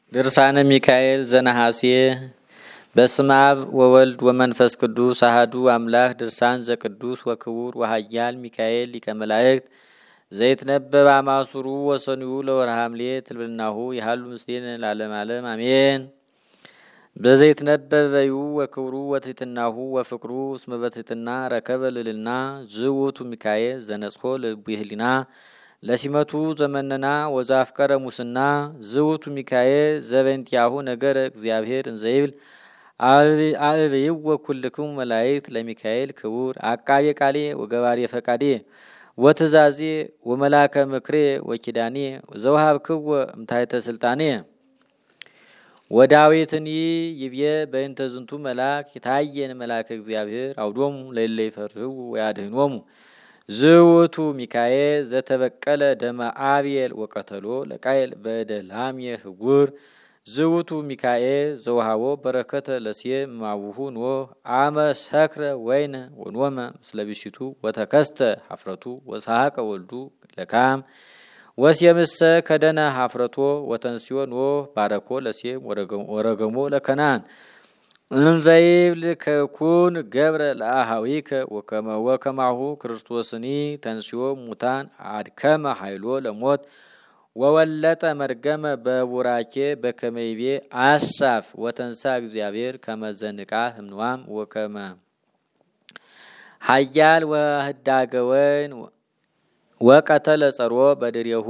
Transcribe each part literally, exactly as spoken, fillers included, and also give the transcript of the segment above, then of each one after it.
ድርሳነ ሚካኤል ዘነሐሴ በስመ አብ ወወልድ ወመንፈስ ቅዱስ አሐዱ አምላክ። ድርሳን ዘቅዱስ ወክቡር ወኃያል ሚካኤል ሊቀ መላእክት ዘይትነበብ አማሱሩ ወሰኑዩ ለወርኃ ሐምሌ ትልብናሁ ይሃሉ ምስሌነ ለዓለመ ዓለም አሜን። በዘይትነበበዩ ወክብሩ ወትሕትናሁ ወፍቅሩ እስመ በትሕትና ረከበ ልዕልና ዝውቱ ሚካኤል ዘነጽሖ ለብህሊና ለሲመቱ ዘመነና ወዛፍቀረ ሙስና ዝውቱ ሚካኤል ዘበንቲያሁ ነገረ እግዚአብሔር እንዘይብል አብይው ወኩልክሙ መላእክት ለሚካኤል ክቡር አቃቤ ቃሌ ወገባሬ ፈቃዴ ወትእዛዜ ወመላከ ምክሬ ወኪዳኔ ዘውሃብክዎ እምታሕተ ስልጣኔ ወዳዊትኒ ይብየ በእንተ ዝንቱ መልአክ ይታየን መልአከ እግዚአብሔር አውዶሙ ለእለ ይፈርህው ወያድኅኖሙ ዝውቱ ሚካኤል ዘተበቀለ ደመ አብየል ወቀተሎ ለቃየል በደላምየ ህጉር ዝውቱ ሚካኤል ዘውሃቦ በረከተ ለሴም ማቡሁ ኖህ አመ ሰክረ ወይነ ወኖመ ምስለ ብእሲቱ ወተከስተ ሀፍረቱ ወሰሐቀ ወልዱ ለካም ወሴምሰ ከደነ ሀፍረቶ ወተንስዮ ኖህ ባረኮ ለሴም ወረገሞ ለከናን እንዘይብል ከኩን ገብረ ለአሃዊከ ወከመ ወከማሁ ክርስቶስኒ ተንስዮ ሙታን አድከመ ኃይሎ ለሞት ወወለጠ መርገመ በቡራኬ በከመይቤ አሳፍ ወተንሳ እግዚአብሔር ከመዘንቃ ህምዋም ወከመ ኃያል ወህዳገ ወይን ወቀተለ ጸሮ በድሬሁ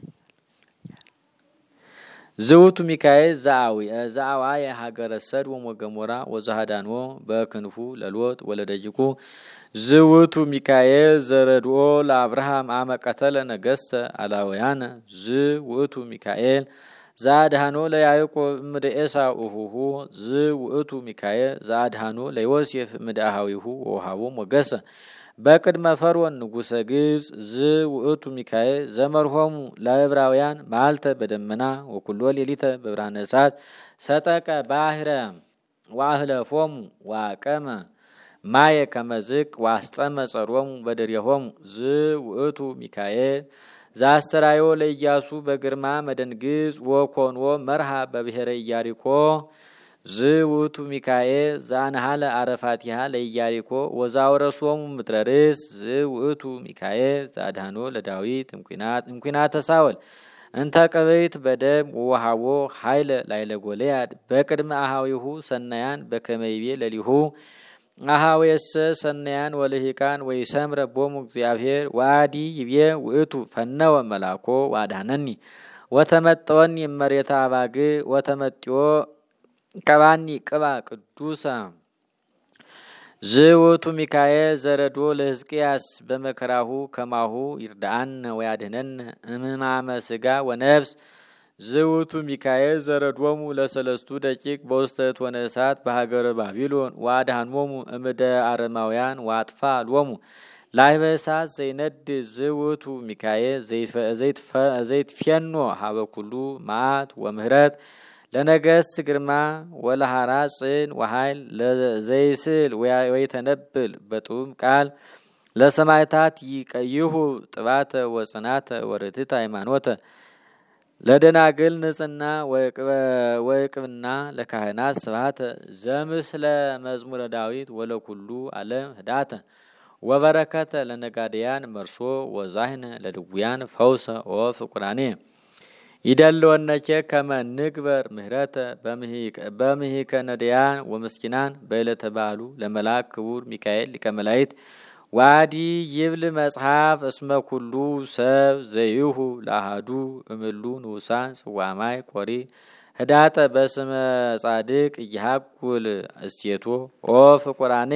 ዝውቱ ሚካኤል ዘአዊ ዘአዋ የሀገረ ሰዶም ወገሞራ ወዘሃዳኖ በክንፉ ለሎጥ ወለደጅቁ ዝውቱ ሚካኤል ዘረድኦ ለአብርሃም አመ ቀተለ ነገስተ አላውያነ ዝውቱ ሚካኤል ዘአድኃኖ ለያዕቆብ እምደ ኤሳው እሁሁ ዝውቱ ሚካኤል ዘአድኃኖ ለዮሴፍ እምደ አሃዊሁ ወውሃቦ ሞገሰ በቅድመ ፈርዖን ንጉሰ ግብጽ ዝውእቱ ሚካኤል ዘመርሆሙ ለዕብራውያን መዓልተ በደመና ወኩሎ ሌሊተ በብርሃነ እሳት ሰጠቀ ባህረ ዋህለፎሙ ዋቀመ ማየ ከመዝቅ ዋስጠመ ጸሮሙ በድሬሆሙ ዝውእቱ ሚካኤል ዘአስተራዮ ለኢያሱ በግርማ መደንግዝ ወኮንዎ መርሃ በብሔረ ኢያሪኮ ዝውቱ ሚካኤል ዛንሃለ አረፋቲሃ ለኢያሪኮ ወዛውረሶሙ ምድረ ርስ ዝውቱ ሚካኤል ዘአድኃኖ ለዳዊት እምኩናተ ሳውል እንተ ቀበይት በደም ወሃቦ ኃይለ ላይለ ጎልያድ በቅድመ አሃዊሁ ሰናያን በከመይቤ ለሊሁ አሃዌሰ ሰናያን ወልሂቃን ወይሰምረ ቦሙ እግዚአብሔር ዋዲ ይቤ ውእቱ ፈነወ መላኮ ዋዳነኒ ወተመጠወኒ መሬታ አባግ ወተመጥዮ ቀባኒ ቅባ ቅዱሳ ዝውቱ ሚካኤል ዘረዶ ለሕዝቅያስ በመከራሁ ከማሁ ይርዳአን ወያድኅነን እምሕማመ ሥጋ ወነፍስ ዝውቱ ሚካኤል ዘረዶሙ ለሰለስቱ ደቂቅ በውስተ እቶነ እሳት በሀገረ ባቢሎን ወአድኃኖሙ እምደ አረማውያን ወአጥፋ ሎሙ ላህበ እሳት ዘይነድ ዝውቱ ሚካኤል ዘይትፌኖ ሀበ ኩሉ መዓት ወምህረት ለነገስት ግርማ ወለሃራ ጽን ወኃይል ለዘይስል ወይተነብል በጡም ቃል ለሰማዕታት ይቀይሁ ጥባተ ወጽናተ ወርትዕተ ሃይማኖተ ለደናግል ንጽሕና ወቅብና ለካህናት ስብሐተ ዘምስለ መዝሙረ ዳዊት ወለኩሉ ዓለም ህዳተ ወበረከተ ለነጋድያን መርሶ ወዛህነ ለድውያን ፈውሰ ወፍቁራኔ ይደልወነከ ከመ ንግበር ምህረተ በምሂከ ነዳያን ወምስኪናን በዕለተ በዓሉ ለመልአክ ክቡር ሚካኤል ሊቀ መላእክት ዋዲ ይብል መጽሐፍ እስመ ኩሉ ሰብ ዘይሁ ለአሃዱ እምሉ ንዑሳን ጽዋማይ ቆሪ ህዳጠ በስመ ጻድቅ ይሃኩል እስቴቶ ኦ ፍቁራኔ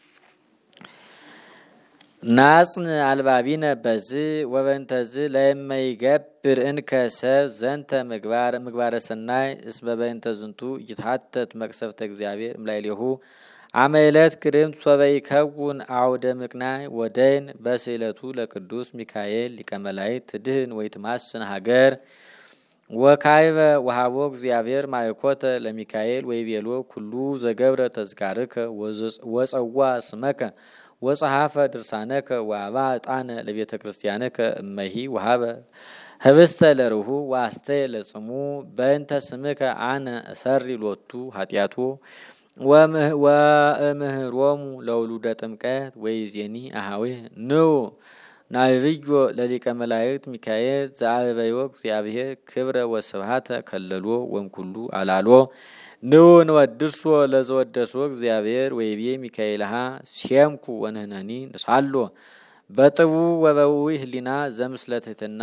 ናጽን አልባቢነ በዝ ወበንተዝ ለማይገብር እንከ ሰብ ዘንተ ምግባር ምግባረ ሰናይ እስመ በእንተ ዝንቱ ይትሐተት መቅሰፍተ እግዚአብሔር እምላይሌሁ አመ ዕለት ክርምት ሶበ ይከውን አውደ ምቅናይ ወደይን በስእለቱ ለቅዱስ ሚካኤል ሊቀ መላእክት ትድህን ወይትማስን ሀገር ወካይበ ወሃቦ እግዚአብሔር ማይኮተ ለሚካኤል ወይቤሎ ኩሉ ዘገብረ ተዝካርከ ወጸዋ ስመከ ወጸሐፈ ድርሳነከ ወአባ ዕጣነ ለቤተ ክርስቲያነከ እመሂ ወሃበ ህብስተ ለርሁ ዋስተ ለጽሙ በእንተ ስምከ አነ እሰሪ ሎቱ ኃጢአቱ ወእምህሮሙ ለውሉደ ጥምቀት ወይዜኒ አሃዌ ንዑ ናብዮ ለሊቀ መላእክት ሚካኤል ዘአበዮ እግዚአብሔር ክብረ ወስብሐተ ከለሎ ወምኩሉ አላሎ ንዑ ንወድሶ ለዘወደሶ እግዚአብሔር ወይቤ ሚካኤልሃ ሲምኩ ወንህነኒ ንሳሎ በጥቡ ወበውይ ህሊና ዘምስለትህትና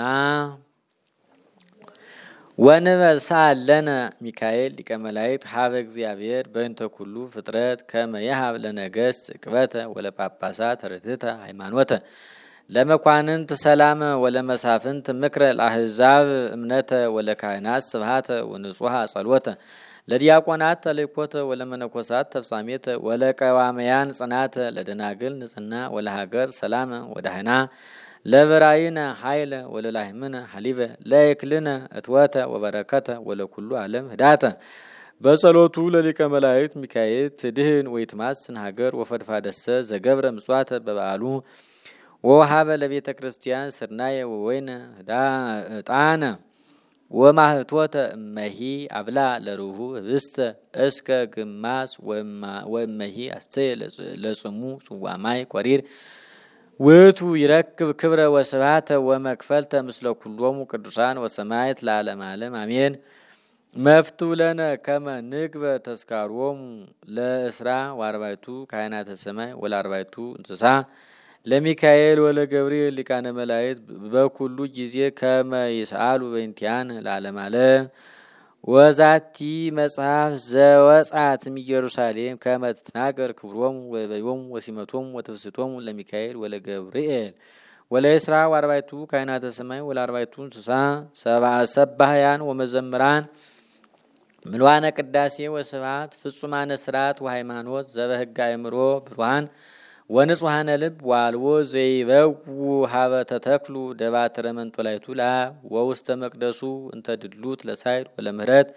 ወንበሳለነ ሚካኤል ሊቀ መላእክት ሀበ እግዚአብሔር በእንተ ኩሉ ፍጥረት ከመ የሀብ ለነገሥት ዕቅበተ ወለጳጳሳት ርትዕተ ሃይማኖተ ለመኳንንት ሰላመ ወለመሳፍንት ምክረ ለአሕዛብ እምነተ ወለካህናት ስብሐተ ወንጹሐ ጸሎተ ለዲያቆናት ተልእኮተ ወለመነኮሳት ተፍጻሜተ ወለቀዋመያን ጽናተ ለደናግል ንጽሕና ወለሀገር ሰላመ ወዳህና ለብራይነ ኃይለ ወለላህምነ ሐሊበ ለእክልነ እትወተ ወበረከተ ወለኩሉ ዓለም ህዳተ በጸሎቱ ለሊቀ መላእክት ሚካኤል ትድህን ወይትማስን ሀገር ወፈድፋደሰ ዘገብረ ምጽዋተ በበዓሉ ወሃበ ለቤተ ክርስቲያን ስርናየ ወወይነ ዕጣነ ወማህቶተ እመሂ አብላ ለሩሁ ህብስተ እስከ ግማስ ወእመሂ አስተየ ለጽሙ ጽዋማይ ቆሪር ውእቱ ይረክብ ክብረ ወስብሐተ ወመክፈልተ ምስለ ኩሎሙ ቅዱሳን ወሰማዕት ለዓለመ ዓለም አሜን። መፍትው ለነ ከመ ንግበ ተስካሮሙ ለእስራ ወአርባዕቱ ካህናተ ሰማይ ወለአርባዕቱ እንስሳ ለሚካኤል ወለገብርኤል ሊቃነ መላእክት በኩሉ ጊዜ ከመ ይስአሉ በእንቲአነ ለዓለመ ዓለም። ወዛቲ መጽሐፍ ዘወጻት ኢየሩሳሌም ከመ ትትናገር ክብሮሙ ወበዮሙ ወሲመቶሙ ወትፍስቶሙ ለሚካኤል ወለገብርኤል ወለእስራ ወአርባዕቱ ካህናተ ሰማይ ወለአርባዕቱ እንስሳ ሰብአ ሰባህያን ወመዘምራን ምልዋነ ቅዳሴ ወስብሐት ፍጹማነ ስርዓት ወሃይማኖት ዘበህጋ አእምሮ ብሩሃን ወንጹሐነ ልብ ዋልዎ ዘይበው ሀበ ተተክሉ ደባትረ መንጦላይቱ ላ ወውስተ መቅደሱ እንተ ድሉት ለሳይድ ወለምህረት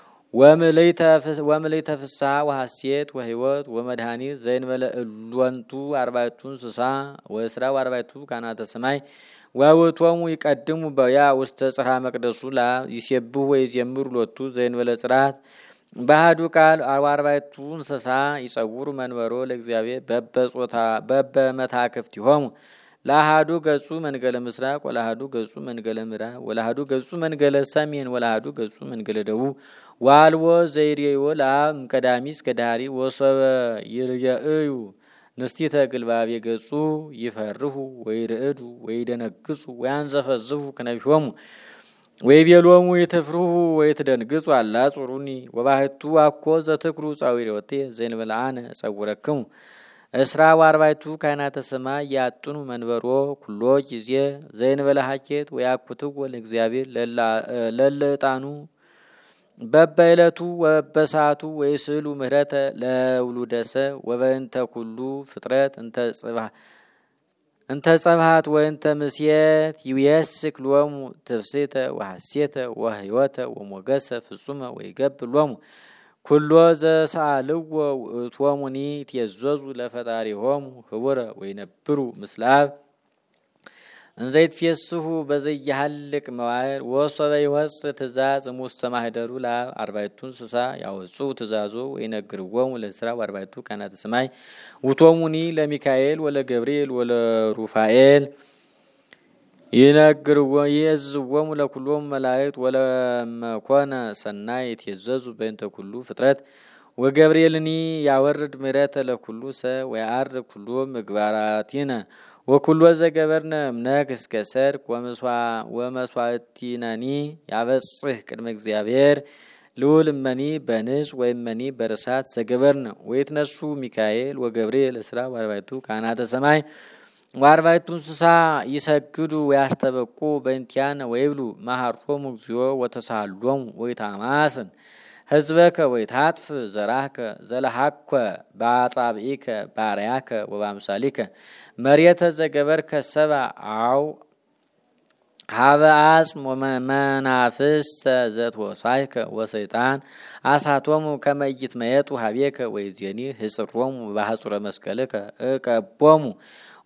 ወምልዕተ ፍስሐ ወሐሴት ወህይወት ወመድኃኒት ዘእንበለ እሎንቱ አርባዕቱ እንስሳ ወእስራ ወአርባዕቱ ካህናተ ሰማይ ወውእቶሙ ይቀድሙ በያ ውስተ ጽርሐ መቅደሱ ላ ይሴብሑ ወይዜምሩ ሎቱ ዘእንበለ ጽርሐት ባህዱ ቃል አርባዕቱ እንስሳ ይጸውሩ መንበሮ ለእግዚአብሔር በበጾታ በበመታክፍቲሆሙ ለአሐዱ ገጹ መንገለ ምስራቅ ወለአሐዱ ገጹ መንገለ ምዕራብ ወለአሐዱ ገጹ መንገለ ሰሜን ወለአሐዱ ገጹ መንገለ ደቡብ ዋልዎ ዘይሬዮ ለአብ እምቀዳሚ እስከ ዳህሪ ወሶበ ይርእዩ ንስቲተ ግልባቤ ገጹ ይፈርሁ ወይርዕዱ ወይደነግጹ ወያንዘፈዝፉ ክነቢሆሙ ወይቤሎሙ ይትፍሩሁ ወይትደንግጹ አላ ጹሩኒ ወባህቱ አኮ ዘትክሩ ጻዊሮቴ ዘእንበለ አነ እጸውረክሙ እስራ ወአርባዕቱ ካህናተ ሰማይ ያጥኑ መንበሮ ኩሎ ጊዜ ዘእንበለ ሀኬት ወያኩትዎ ለእግዚአብሔር ለለ ዕጣኑ በበዕለቱ ወበሰዓቱ ወይስእሉ ምህረተ ለውሉደሰ ወበእንተ ኩሉ ፍጥረት እንተ ጽባህ እንተ ጸብሐት ወእንተ ምስየት ይውየስክ ሎሙ ትፍስሕተ ወሐሴተ ወህይወተ ወሞገሰ ፍጹመ ወይገብር ሎሙ ኩሎ ዘሰአልዎ ውእቶሙኒ ይትየዘዙ ለፈጣሪሆሙ ህቡረ ወይነብሩ ምስለ አብ እንዘ ይትፌስሑ በዘያህልቅ መዋዕል ወሶበ ይወፅእ ትእዛዝ እሙስተ ማኅደሩ ለአብ አርባዕቱ እንስሳ ያወጽኡ ትእዛዞ ወይነግርዎሙ ለእስራ ወአርባዕቱ ካህናተ ሰማይ ውእቶሙኒ ለሚካኤል ወለገብርኤል ወለሩፋኤል ይነግርዎ ይእዝዝዎሙ ለኩሎሙ መላእክት ወለመኮነ ሰናይ ይትየዘዙ በእንተ ኩሉ ፍጥረት ወገብርኤልኒ ያወርድ ምህረተ ለኩሉ ሰብ ወያዐርግ ኩሎ ምግባራቲነ ወኩሎ ዘገበርነ እምነክ እስከ ሰርክ ወመስዋዕቲነኒ ያበጽሕ ቅድመ እግዚአብሔር ልዑል እመኒ በንጽ ወእመኒ በርሳት ዘገበርነ ወይትነሱ ሚካኤል ወገብርኤል እስራ ወአርባዕቱ ካህናተ ሰማይ ወአርባዕቱ እንስሳ ይሰግዱ ወያስተበቁ በእንቲአነ ወይብሉ መሐሮሙ እግዚኦ ወተሳሃሎሙ ወይታማስን ህዝበከ ወይታጥፍ ዘራከ ዘለሃከ በአጻብዒከ ባርያከ ወባምሳሊከ መሬተ ዘገበርከ ሰብአ አው ሀበ አጽም ወመናፍስተ ዘትወሳይከ ወሰይጣን አሳቶሙ ከመ ኢይትመየጡ ሀቤከ ወይዜኒ ህጽሮሙ በሐጹረ መስቀልከ እቀቦሙ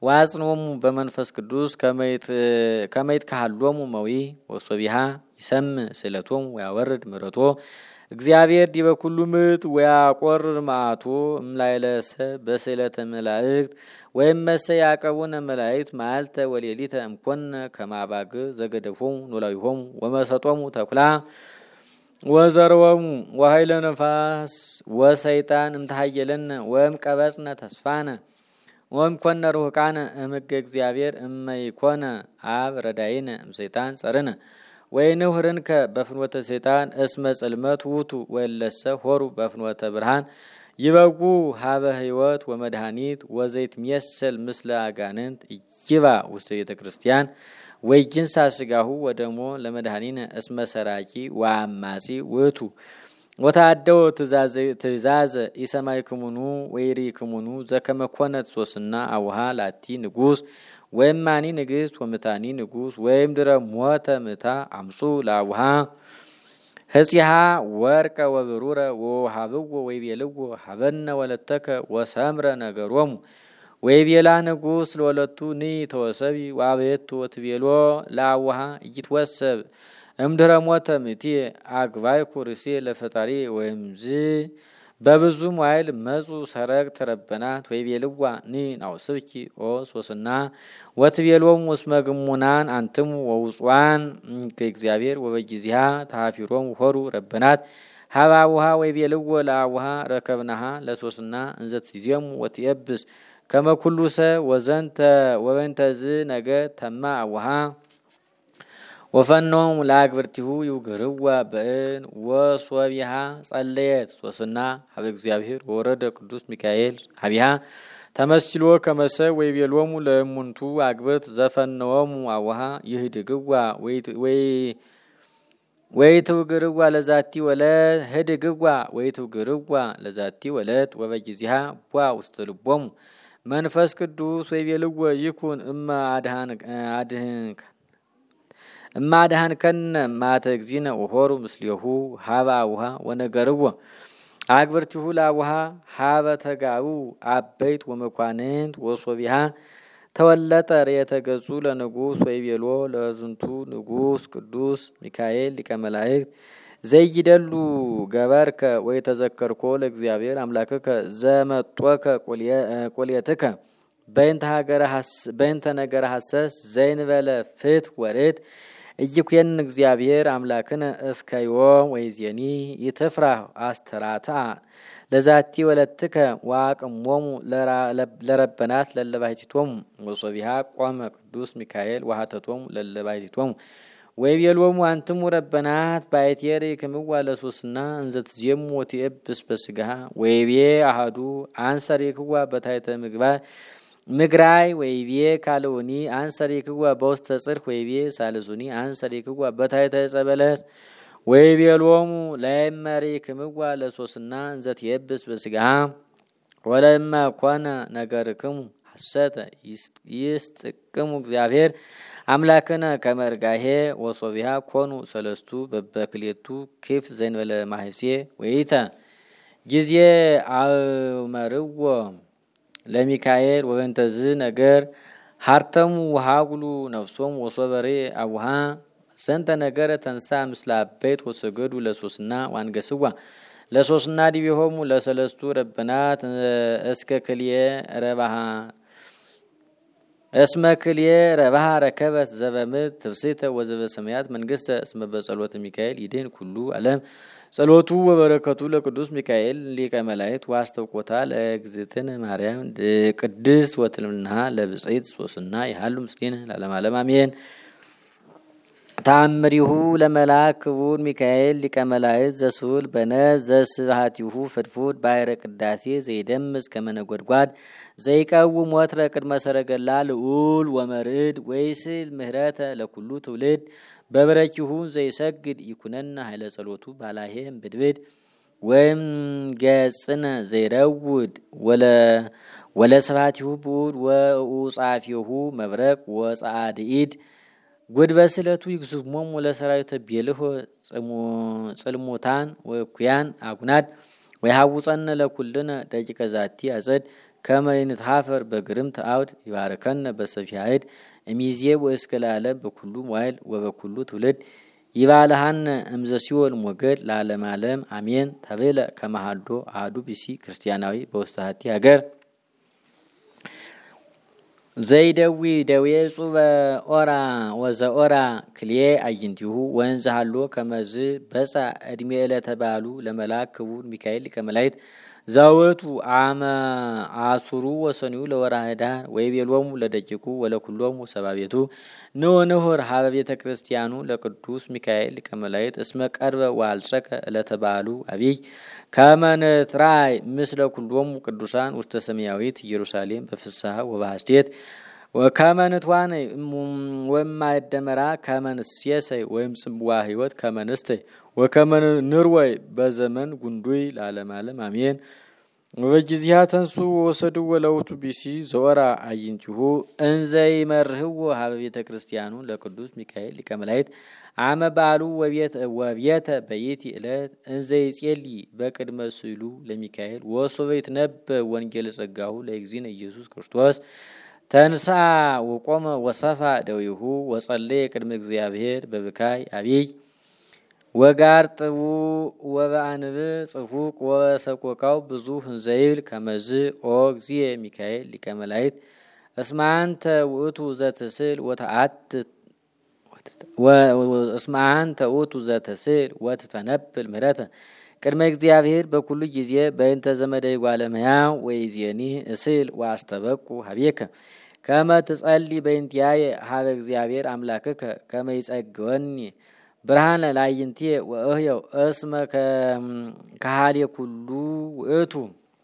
ዋጽኖሙ በመንፈስ ቅዱስ ከመይት ከመይት ካህሎሙ መዊ ወሶቢሃ ይሰም ስለቶም ወያወርድ ምረቶ እግዚአብሔር ዲበ ኩሉ ምት ወያቆርር ማአቶ እምላይለሰ በስለተ መላእክት ወይም መሰ ያቀቡነ መላእክት ማልተ ወሌሊተ እምኮነ ከማባግ ዘገደፎሙ ኖላዊሆሙ ወመሰጦሙ ተኩላ ወዘርወሙ ወኃይለ ነፋስ ወሰይጣን እምተሃየለነ ወም ቀበጽነ ተስፋነ ወም ኮነ ሩቃነ እምገ እግዚአብሔር እመይኮነ አብ ረዳይነ እምሰይጣን ጸርነ ወይንሁርንከ በፍኖተ ሰይጣን እስመ ጽልመት ውቱ ወለሰ ሆሩ በፍኖተ ብርሃን ይበጉ ሀበ ሕይወት ወመድኃኒት ወዘይት ሚየሰል ምስለ አጋንንት ይባ ውስተ ቤተ ክርስቲያን ወይጅንሳ ስጋሁ ወደሞ ለመድኃኒነ እስመ ሰራቂ ወአማጺ ውቱ ወታደው ትእዛዝ ትእዛዝ ኢሰማይክሙኑ ወይሪክሙኑ ዘከመ ኮነት ሶስና አውሃ ላቲ ንጉስ ወይም ማኒ ንግስት ወምታኒ ንጉስ ወይም ድረ ሞተ ምታ አምጹ ላውሃ ህጽሃ ወርቀ ወብሩረ ወሃብዎ ወይቤልዎ ሀበነ ወለተከ ወሰምረ ነገሮሙ ወይቤላ ንጉስ ለወለቱ ኒ ተወሰቢ ወአበየቱ ወትቤሎ ላውሃ ይትወሰብ እምድረ ሞተ ምቲ አግባይ ኩርሲ ለፈጣሪ ወይም ዝ በብዙ ሟይል መጹ ሰረቅ ተረበናት ወይቤልዋ ኒ ናውስብኪ ኦ ሶስና ወትቤሎም ወስመግሙናን አንተሙ ወውጽዋን ከእግዚአብሔር ወበጊዜሃ ታፊሮም ሆሩ ረበናት ሀባውሃ ወይቤልዎ ለአውሃ ረከብናሃ ለሶስና እንዘት ይዜሙ ወትየብስ ከመኩሉሰ ወዘንተ ወበንተዝ ነገ ተማ አውሃ ወፈኖም ላግብርቲሁ ይውግርዋ በእን ወሶቢሃ ጸለየት ሶስና ሀበ እግዚአብሔር ወረደ ቅዱስ ሚካኤል ሀቢሃ ተመስሎ ከመሰ ወይቤሎሙ ለሙንቱ አግብርት ዘፈነወሙ አውሃ ይህድግዋ ወይ ወይትውግርዋ ለዛቲ ወለት ህድግዋ ወይትውግርዋ ለዛቲ ወለት ወበጊዜሃ ቧ ውስተ ልቦሙ መንፈስ ቅዱስ ወይቤልዎ ይኩን እማ አድሃን አድህን እማ አድሃን ከነ ማተ እግዚእነ ወሆሩ ምስሊሁ ሀበ አውሃ ወነገርዎ አግብርቲሁ ለአውሃ ሀበ ተጋቡ አበይት ወመኳንንት ወሶቢሃ ተወለጠ ርየተ ገጹ ለንጉስ ወይቤሎ ለዝንቱ ንጉስ ቅዱስ ሚካኤል ሊቀ መላእክት ዘይደሉ ገበርከ ወይተዘከርኮ ለእግዚአብሔር አምላከከ ዘመጦከ ቆልየትከ በእንተ ሀገረ በእንተ ነገረ ሐሰስ ዘይንበለ ፍት ወርት እይኩየን እግዚአብሔር አምላክነ እስከዮም ወይዜኒ ይትፍራህ አስተራታ ለዛቲ ወለትከ ዋቅሞሙ ለረበናት ለለባይቲቶሙ ወሶቢሃ ቆመ ቅዱስ ሚካኤል ወሃተቶሙ ለለባይቲቶሙ ወይቤሎሙ አንትሙ ረበናት ባይቴሪ ከመዋ ለሶስና እንዘት ዜሙ ወትየብስ በስጋሃ ወይቤ አሃዱ አንሰሪክዋ በታይተ ምግባር ምግራይ ወይቤ ካልውኒ አንሰሪክዋ በውስተ ጽርህ ወይቤ ሳልሱኒ አንሰሪክዋ በታይተ ጸበለስ ወይቤሎሙ ለይመሪክምዋ ለሶስና እንዘት የብስ በስጋሃ ወለማ ኮነ ነገርክሙ ሐሰተ ይስጥቅሙ እግዚአብሔር አምላክነ ከመርጋሄ ወሶቢሃ ኮኑ ሰለስቱ በበክሌቱ ኪፍ ዘይንበለ ማህሴ ወይታ ጊዜ አመርዎ ለሚካኤል ወበንተዝ ነገር ሀርተሙ ወሃጉሉ ነፍሶም ወሶበሬ አውሃ ሰንተ ነገር ተንሳ ምስለ አበይት ወሰገዱ ለሶስና ዋንገስዋ ለሶስና ዲቢሆሙ ለሰለስቱ ረበናት እስከ ክልየ ረባሃ እስመ ክልየ ረባሃ ረከበት ዘበምት ትፍሲተ ወዘበ ሰማያት መንግስተ እስመ በጸሎተ ሚካኤል ይድን ኩሉ ዓለም ጸሎቱ ወበረከቱ ለቅዱስ ሚካኤል ሊቀ መላእክት ዋስተውቆታ ለእግዝእትነ ማርያም ቅድስት ወትልምናሃ ለብጽይት ሶስና ይሃሉ ምስኪን ለዓለም ዓለም አሜን። ታምሪሁ ለመላክ ክቡር ሚካኤል ሊቀ መላእክት ዘስሁል በነዝ ዘስብሐቲሁ ፍድፉድ ባሕረ ቅዳሴ ዘይደምስ ከመነጎድጓድ ዘይቀውም ወትረ ቅድመ ሰረገላ ልዑል ወመርድ ወይስል ምህረተ ለኩሉ ትውልድ በበረኪሁ ዘይሰግድ ይኩነና ኃይለ ጸሎቱ ባላሄም ብድብድ ወይም ገጽነ ዘይረውድ ወለ ወለ ስብሐቲሁ ቡድ ወኡጻፊሁ መብረቅ ወጻድኢድ ጉድ በስለቱ ይግዙሞም ወለሰራዊተ ቤልሁ ጽልሞታን ወኩያን አጉናድ ወይሐውፀነ ለኩልነ ደቂቀ ዛቲ አጸድ ከመ ይንትሐፈር በግርምት አውድ ይባርከነ በሰፊሃይድ እሚዜ ወእስከ ለዓለም በኩሉ መዋዕል ወበኩሉ ትውልድ ይባልሃነ እምዘ ሲኦል ሞገድ ለዓለም ዓለም አሜን። ተብለ ከመሃዶ አሐዱ ቢሲ ክርስቲያናዊ በውስታቲ ሀገር ዘይደዊ ደዌ ጹበ ኦራ ወዘኦራ ክልኤ አዕይንቲሁ ወንዝ ሃሎ ከመዝ በጻ ዕድሜ ለተባሉ ለመልአክ ክቡር ሚካኤል ሊቀ መላእክት ዘውቱ አመ አሱሩ ወሰኒው ለወርኃ ኅዳር ወይቤሎሙ ለደቂቁ ወለኩሎሙ ሰባቤቱ ንዑንሁር ሀበ ቤተ ክርስቲያኑ ለቅዱስ ሚካኤል ሊቀ መላእክት እስመ ቀርበ ወአልጸቀ ለተባሉ አብይ ከመ ንትራይ ምስለ ኩሎሙ ቅዱሳን ውስተ ሰማያዊት ኢየሩሳሌም በፍስሐ ወበሐሴት ወከመ ንትዋነ ወማይደመራ ከመ ንሴሰይ ወይም ጽምዋ ሕይወት ከመ ንስተይ ወከመ ንርወይ በዘመን ጉንዱይ ለዓለመ ዓለም አሜን። ወበጊዜሃ ተንሱ ወሰድዎ ለውቱ ቢሲ ዘወራ አዕይንቲሁ እንዘ ይመርህዎ ሀበ ቤተ ክርስቲያኑ ለቅዱስ ሚካኤል ሊቀ መላእክት አመ በዓሉ ወቤተ በይቲ ዕለት እንዘ ይጼልይ በቅድመ ስእሉ ለሚካኤል ወሶበ ይትነበብ ወንጌለ ጸጋሁ ለእግዚእነ ኢየሱስ ክርስቶስ ተንሥአ ወቆመ ወሰፋ ደዊሁ ወጸለየ ቅድመ እግዚአብሔር በብካይ አብይ ወጋር ጥቡ ወበአንብ ጽፉቅ ወሰቆቃው ብዙ እንዘይብል ከመዝ ኦ እግዚእ ሚካኤል ሊቀ መላእክት እስመ አንተ ውእቱ ዘትስል ወተአትት እስመ አንተ ውእቱ ዘትስል ወትተነብል ምሕረተ ቅድመ እግዚአብሔር በኩሉ ጊዜ በእንተ ዘመደ እጓለ እመሕያው ወይእዜኒ እስል ወአስተበቁ ሀቤከ ከመ ትጸልይ በእንቲአየ ሀበ እግዚአብሔር አምላክከ ከመ ይጸግወኒ ብርሃነ ለአዕይንቲየ ወእህየው እስመ ከሃሌ ኩሉ ውእቱ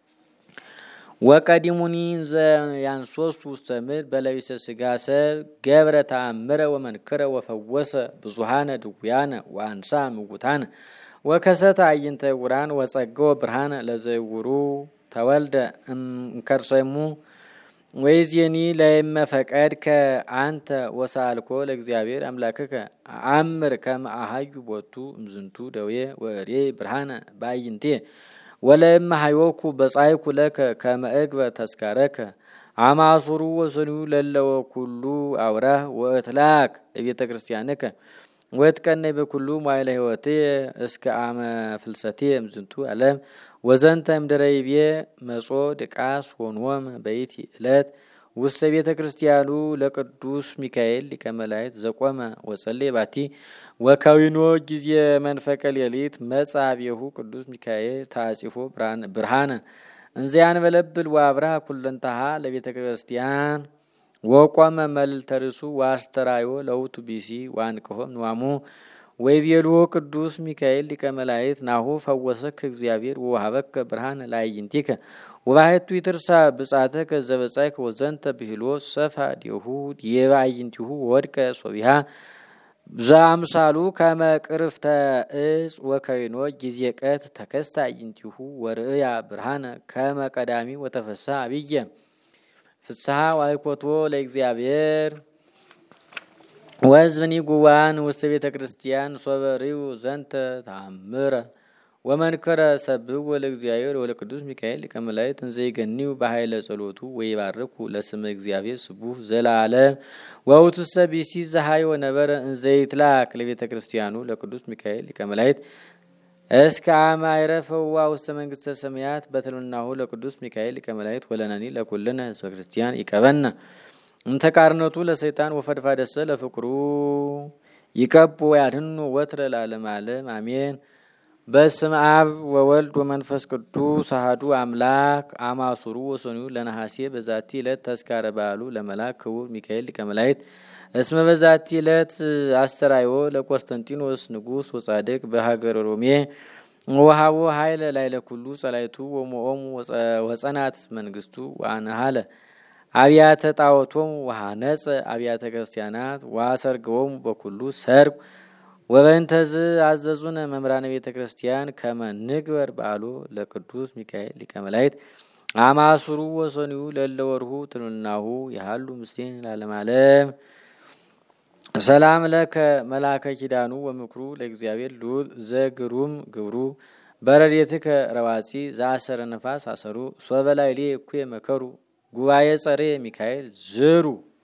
ወቀዲሙኒ ዘያንሶሱ ውስተ ምድር በለቢሰ ሥጋ ሰብ ገብረ ተአምረ ወመንክረ ወፈወሰ ብዙሃነ ድውያነ ወአንሳ ምውታነ ወከሰተ አዕይንተ ዕውራን ወጸገወ ብርሃነ ለዘይውሩ ተወልደ እምከርሰሙ ወይዜኒ ለእመ ፈቀድከ አንተ ወሳልኮ ለእግዚአብሔር አምላክከ አምር ከመ አሐዩ ቦቱ እምዝንቱ ደዌ ወእሬ ብርሃነ በአዕይንቲየ ወለእመ ሀዮኩ በጻይኩ ለከ ከመ እግበ ተስካረከ አማሱሩ ወሰኒው ለለወ ኩሉ አውራህ ወእትላክ ለቤተ ክርስቲያንከ ወትቀነይ በኩሉ መዋዕለ ሕይወትየ እስከ አመ ፍልሰትየ እምዝንቱ ዓለም ወዘንተ እምድረይቤ መጾ ድቃስ ሆንወም በይቲ ዕለት ውስተ ቤተ ክርስቲያኑ ለቅዱስ ሚካኤል ሊቀ መላእክት ዘቆመ ወጸለየ ባቲ ወከዊኖ ጊዜ መንፈቀ ሌሊት መጻ አብየሁ ቅዱስ ሚካኤል ታጺፎ ብርሃነ እንዘ ያንበለብል ወአብርሃ ኩለንታሃ ለቤተ ክርስቲያን ወቆመ መልዕልተ ርእሱ ወአስተራዮ ለውቱ ቢሲ ወአንቅሖም ንዋሙ ወይቤልዎ ቅዱስ ሚካኤል ሊቀ መላእክት ናሁ ፈወሰከ እግዚአብሔር ወወሀበከ ብርሃነ ለአዕይንቲከ ወባሕቱ ይትርሳ ብጻተከ ዘበጻይከ ወዘንተ ብሂሎ ሰፋ ዲሁ ዲበ አዕይንቲሁ ወድቀ ሶቢሃ ዘአምሳሉ ከመ ቅርፍተ እጽ ወከይኖ ጊዜ ቀት ተከስተ አዕይንቲሁ ወርእያ ብርሃነ ከመ ቀዳሚ ወተፈስሐ አብየ ፍስሐ ዋይኮቶ ለእግዚአብሔር ወሕዝብኒ ጉባን ውስተ ቤተ ክርስቲያን ሶበሪው ዘንተ ተአምረ ወመንከረ ሰብሕዎ ለእግዚአብሔር ወለቅዱስ ሚካኤል ሊቀ መላእክት እንዘ ይገኒው በኃይለ ጸሎቱ ወይባርኩ ለስመ እግዚአብሔር ስቡሕ ዘላለም ወውእቱሰ ቢሲ ዘሃዮ ነበረ እንዘ ይትላክ ለቤተ ክርስቲያኑ ለቅዱስ ሚካኤል ሊቀ መላእክት እስከ አመ አይረፈዋ ውስተ መንግሥተ ሰማያት በትልናሁ ለቅዱስ ሚካኤል ሊቀ መላእክት ወለነኒ ለኩልነ ሕዝበ ክርስቲያን ይቀበነ እንተቃርነቱ ለሰይጣን ወፈድፋደሰ ለፍቅሩ ይቀቡ ያድኑ ወትረ ለዓለመ ዓለም አሜን። በስመ አብ ወወልድ ወመንፈስ ቅዱስ አሐዱ አምላክ አማሱሩ ወሰኒው ለነሐሴ በዛቲ ዕለት ተስካረ በዓሉ ለመልአክ ክቡር ሚካኤል ሊቀ መላእክት እስመ በዛቲ ዕለት አስተራዮ ለቆስጠንጢኖስ ንጉሥ ወጻድቅ በሀገረ ሮሜ ወሃቦ ኃይለ ላዕለ ኩሉ ጸላይቱ ወሞኦሙ ወጸናት መንግስቱ ወአንሃለ አብያተ ጣዖቶሙ ወሃነጸ አብያተ ክርስቲያናት ወአሰርገዎሙ በኩሉ ሰርግ ወበእንተዝ አዘዙነ መምህራነ ቤተ ክርስቲያን ከመ ንግበር በዓሎ ለቅዱስ ሚካኤል ሊቀ መላእክት አማሱሩ ወሰኒው ለለወርሁ ትንናሁ ያሃሉ ምስቴን ለዓለመ ዓለም። ሰላም ለከ መላከ ኪዳኑ ወምክሩ ለእግዚአብሔር ልዑል ዘግሩም ግብሩ በረድኤትከ ረዋፂ ዘአሰረ ነፋስ አሰሩ ሶበ ላዕሌ እኩየ መከሩ ጉባኤ ጸሬ ሚካኤል ዝሩ